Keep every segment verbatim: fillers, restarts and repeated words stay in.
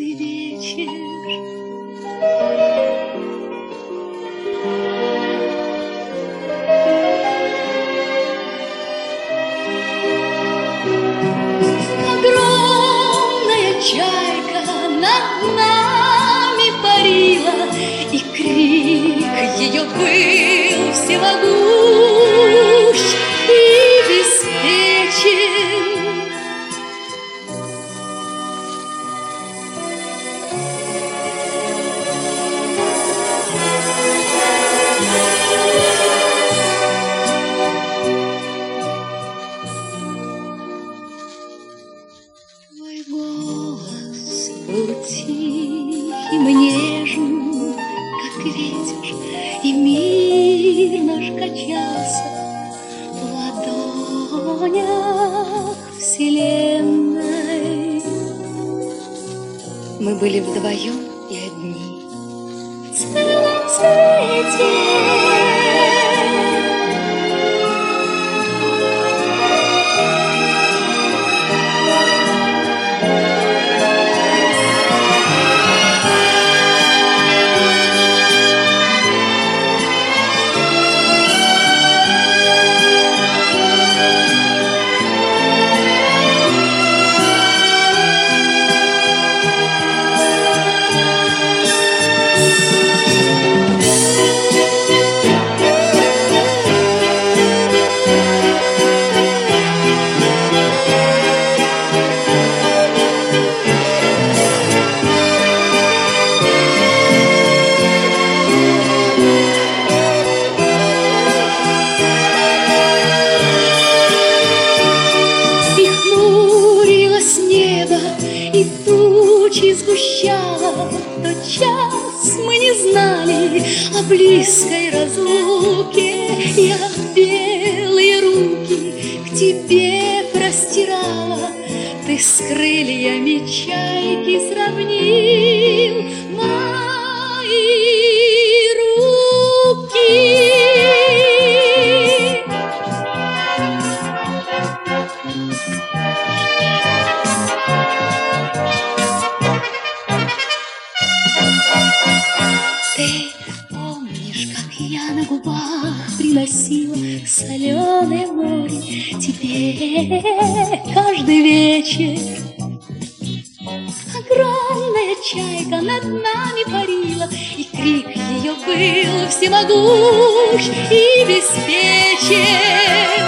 каждый вечер. Огромная чайка над нами парила, и крик ее был всемогущ и беспечен. Твой голос был тихим и нежным, как ветер, и мир наш качался в ладонях вселенной. Мы были вдвоем и одни в целом свете. И тучи сгущала, тот час мы не знали о близкой разлуке. Я белые руки к тебе простирала, ты с крыльями чайки сравнил мои руки. Ты помнишь, как я на губах приносила соленое море тебе каждый вечер? Огромная чайка над нами парила, и крик ее был всемогущ и беспечен.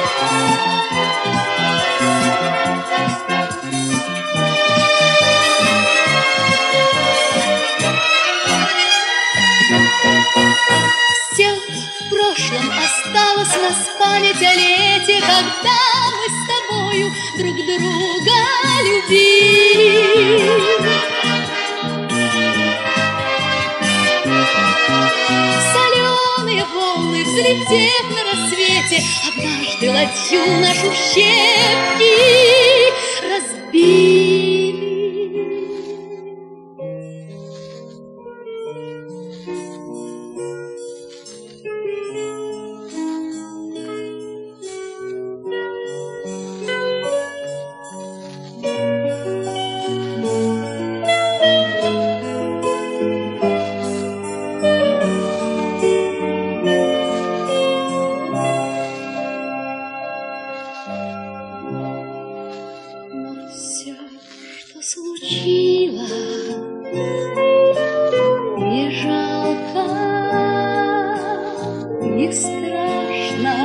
Все в прошлом осталось нас память о лете, когда мы с тобою друг друга любили. Соленые волны, взлетев на рассвете, однажды ладью нашу в щепки разбили. Все, что случилось, не жалко, не страшно.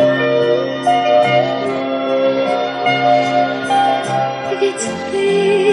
Ведь ты